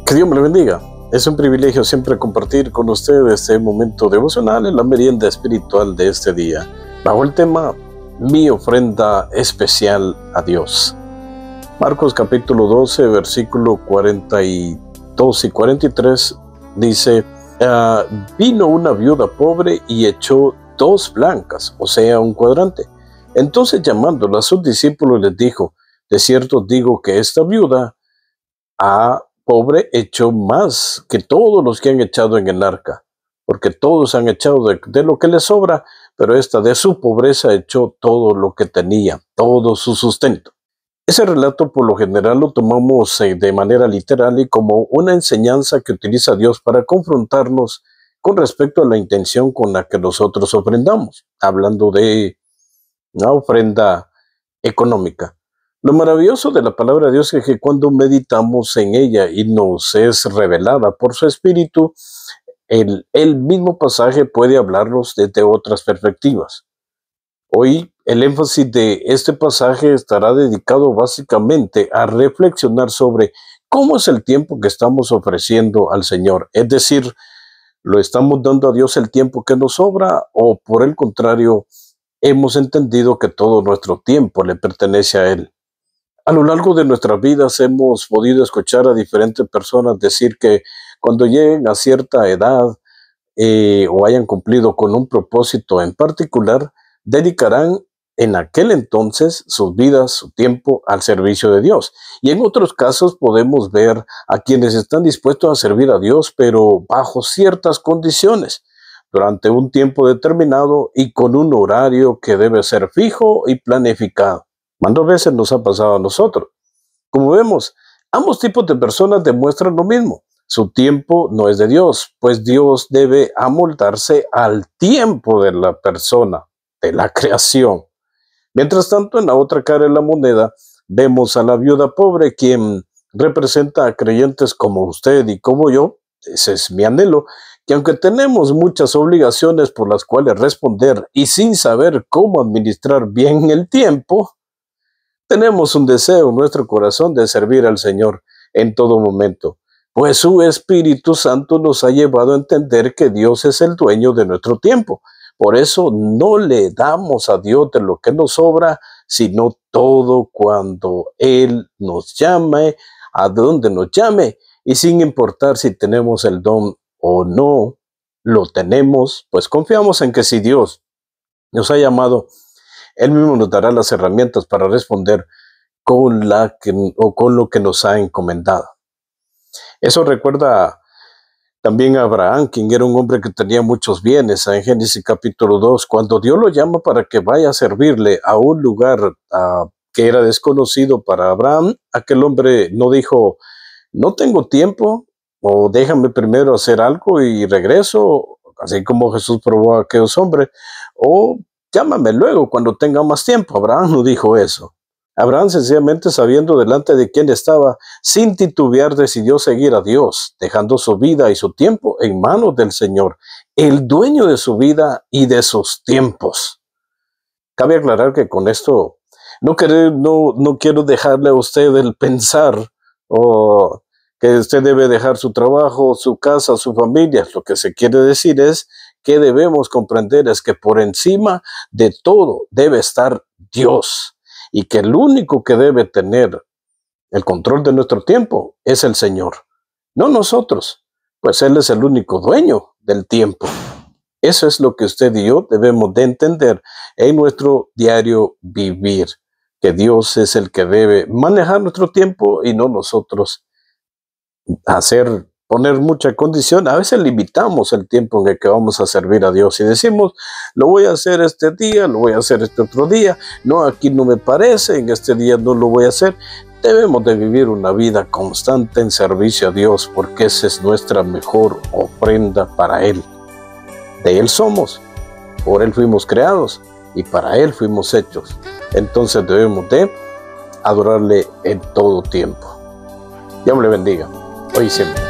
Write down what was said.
Que Dios me le bendiga. Es un privilegio siempre compartir con ustedes este momento devocional en la merienda espiritual de este día, bajo el tema Mi ofrenda especial a Dios. Marcos capítulo 12, versículo 42 y 43 dice, vino una viuda pobre y echó 2 blancas, o sea, un cuadrante. Entonces llamándola a sus discípulos les dijo, de cierto digo que esta viuda pobre echó más que todos los que han echado en el arca, porque todos han echado de lo que les sobra, pero esta de su pobreza echó todo lo que tenía, todo su sustento. Ese relato por lo general lo tomamos de manera literal y como una enseñanza que utiliza Dios para confrontarnos con respecto a la intención con la que nosotros ofrendamos, hablando de una ofrenda económica. Lo maravilloso de la palabra de Dios es que cuando meditamos en ella y nos es revelada por su Espíritu, el mismo pasaje puede hablarnos desde otras perspectivas. Hoy el énfasis de este pasaje estará dedicado básicamente a reflexionar sobre cómo es el tiempo que estamos ofreciendo al Señor. Es decir, ¿lo estamos dando a Dios el tiempo que nos sobra o por el contrario, hemos entendido que todo nuestro tiempo le pertenece a Él? A lo largo de nuestras vidas hemos podido escuchar a diferentes personas decir que cuando lleguen a cierta edad o hayan cumplido con un propósito en particular, dedicarán en aquel entonces sus vidas, su tiempo al servicio de Dios. Y en otros casos podemos ver a quienes están dispuestos a servir a Dios, pero bajo ciertas condiciones, durante un tiempo determinado y con un horario que debe ser fijo y planificado. ¿Cuántas veces nos ha pasado a nosotros? Como vemos, ambos tipos de personas demuestran lo mismo. Su tiempo no es de Dios, pues Dios debe amoldarse al tiempo de la persona, de la creación. Mientras tanto, en la otra cara de la moneda, vemos a la viuda pobre, quien representa a creyentes como usted y como yo. Ese es mi anhelo, que aunque tenemos muchas obligaciones por las cuales responder y sin saber cómo administrar bien el tiempo, tenemos un deseo en nuestro corazón de servir al Señor en todo momento, pues su Espíritu Santo nos ha llevado a entender que Dios es el dueño de nuestro tiempo. Por eso no le damos a Dios de lo que nos sobra, sino todo cuando Él nos llame, a donde nos llame, y sin importar si tenemos el don o no lo tenemos, pues confiamos en que si Dios nos ha llamado, Él mismo nos dará las herramientas para responder con lo que nos ha encomendado. Eso recuerda también a Abraham, quien era un hombre que tenía muchos bienes, en Génesis capítulo 2, cuando Dios lo llama para que vaya a servirle a un lugar que era desconocido para Abraham, aquel hombre no dijo, no tengo tiempo, o déjame primero hacer algo y regreso, así como Jesús probó a aquellos hombres, o llámame luego cuando tenga más tiempo. Abraham no dijo eso. Abraham, sencillamente sabiendo delante de quién estaba, sin titubear decidió seguir a Dios, dejando su vida y su tiempo en manos del Señor, el dueño de su vida y de sus tiempos. Cabe aclarar que con esto no quiero dejarle a usted el pensar o que usted debe dejar su trabajo, su casa, su familia. Lo que se quiere decir es que debemos comprender es que por encima de todo debe estar Dios. Y que el único que debe tener el control de nuestro tiempo es el Señor, no nosotros, pues Él es el único dueño del tiempo. Eso es lo que usted y yo debemos de entender en nuestro diario vivir, que Dios es el que debe manejar nuestro tiempo y no nosotros poner mucha condición. A veces limitamos el tiempo en el que vamos a servir a Dios y decimos, lo voy a hacer este día, lo voy a hacer este otro día, no, aquí no me parece, en este día no lo voy a hacer. Debemos de vivir una vida constante en servicio a Dios, porque esa es nuestra mejor ofrenda para Él. De Él somos, por Él fuimos creados y para Él fuimos hechos. Entonces debemos de adorarle en todo tiempo. Dios le bendiga, hoy y siempre.